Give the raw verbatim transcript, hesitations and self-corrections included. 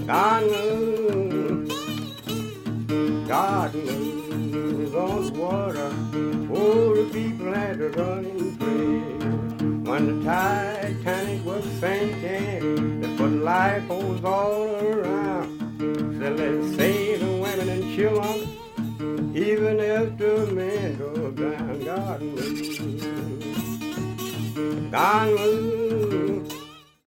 God moves, God moves on the water. Oh, the people had to run and pray. When the Titanic was sinking, they put lifeboats all around. Said let's save the women and children, even if the men go down. God moves, God moves.